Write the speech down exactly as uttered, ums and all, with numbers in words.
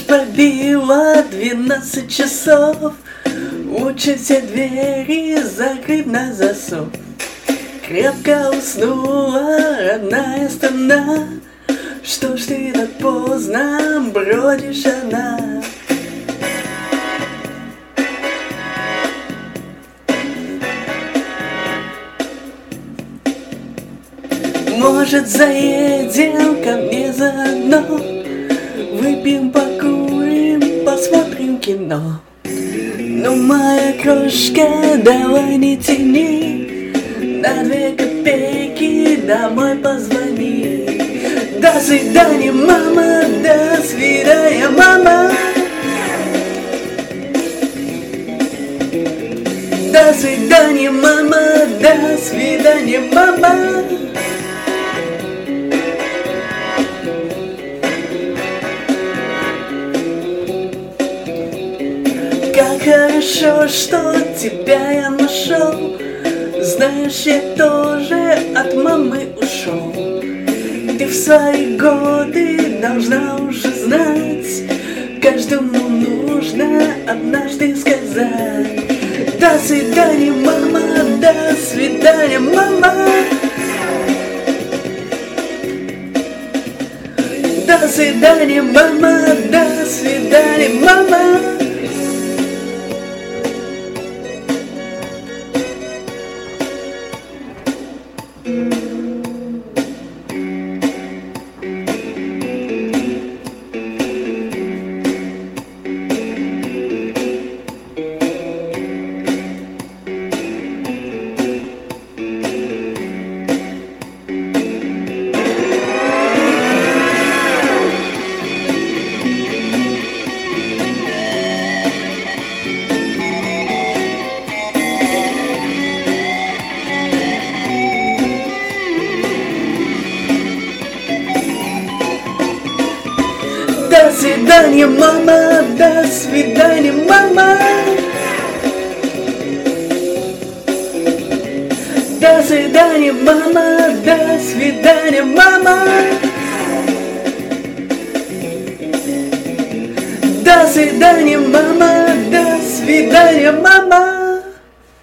пробило двенадцать часов. Учат все двери закрыть на засов. Крепко уснула родная страна. Что ж ты так поздно бродишь одна? Может, заедем ко мне заодно? Выпьем, покурим, посмотрим кино. Ну, моя крошка, давай не тяни, на две копейки домой позвони. До свидания, мама, до свидания, мама. До свидания, мама, до свидания, мама. Как хорошо, что тебя я нашел. Знаешь, я тоже от мамы ушел. Ты в свои годы должна уже знать, каждому нужно однажды сказать: до свидания, мама, до свидания, мама. До свидания, мама, до свидания, мама. До свидания, мама, до свидания, мама. До свидания, мама, до свидания, мама. До свидания, мама, до свидания, мама.